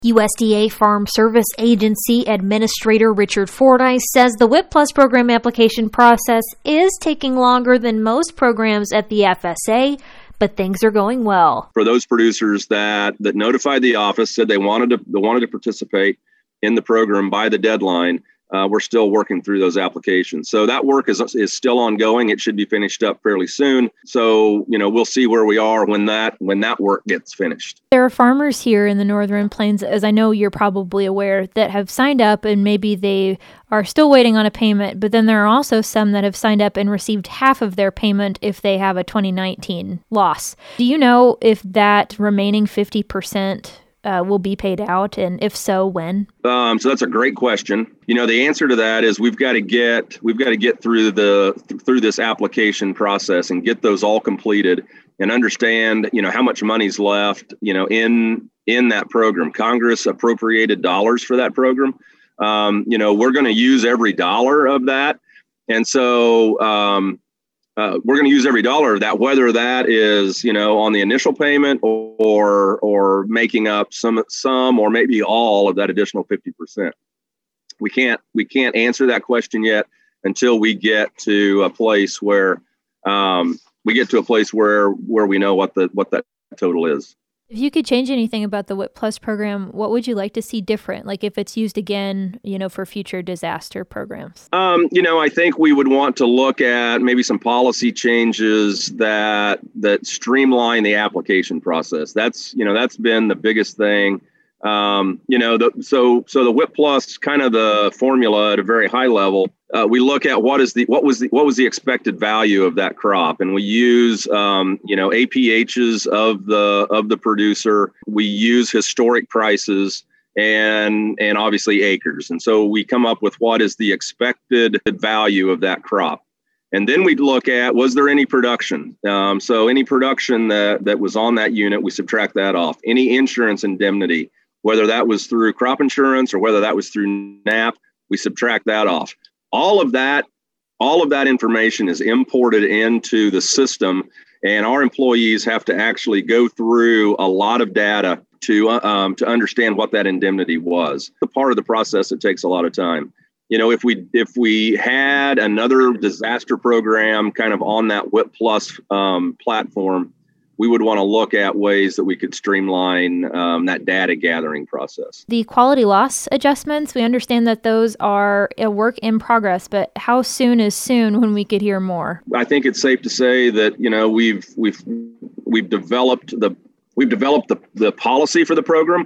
USDA Farm Service Agency Administrator Richard Fordyce says the WIP Plus program application process is taking longer than most programs at the FSA, but things are going well. For those producers that notified the office, said they wanted to participate in the program by the deadline, we're still working through those applications. So that work is still ongoing. It should be finished up fairly soon. So, we'll see where we are when that work gets finished. There are farmers here in the Northern Plains, as I know you're probably aware, that have signed up and maybe they are still waiting on a payment, but then there are also some that have signed up and received half of their payment if they have a 2019 loss. Do you know if that remaining 50% will be paid out, and if so, when? So that's a great question. The answer to that is we've got to get through this application process and get those all completed and understand how much money's left in that program. Congress appropriated dollars for that program. We're going to use every dollar of that, and so we're going to use every dollar of that, whether that is, on the initial payment or making up some or maybe all of that additional 50%. We can't answer that question yet until we get to a place where we know what that total is. If you could change anything about the WIP Plus program, what would you like to see different? Like if it's used again, for future disaster programs? I think we would want to look at maybe some policy changes that streamline the application process. That's been the biggest thing. So the WIP Plus, kind of the formula at a very high level, we look at what was the expected value of that crop, and we use APHs of the producer. We use historic prices and obviously acres, and so we come up with what is the expected value of that crop. And then we'd look at, was there any production? So any production that was on that unit, we subtract that off. Any insurance indemnity, whether that was through crop insurance or whether that was through NAP, we subtract that off. All of that information is imported into the system, and our employees have to actually go through a lot of data to understand what that indemnity was. The part of the process that takes a lot of time. If we had another disaster program kind of on that WIP Plus platform, we would want to look at ways that we could streamline that data gathering process. The quality loss adjustments, we understand that those are a work in progress, but how soon is soon when we could hear more? I think it's safe to say that we've developed the policy for the program.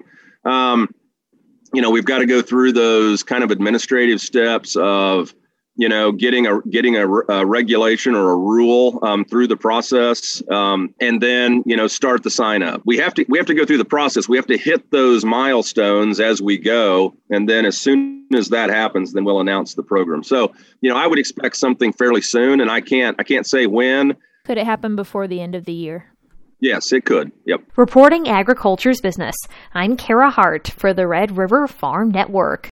We've got to go through those kind of administrative steps of getting a regulation or a rule through the process, and then start the sign up. We have to go through the process. We have to hit those milestones as we go, and then as soon as that happens, then we'll announce the program. So I would expect something fairly soon, and I can't say when. Could it happen before the end of the year? Yes, it could. Yep. Reporting Agriculture's Business, I'm Kara Hart for the Red River Farm Network.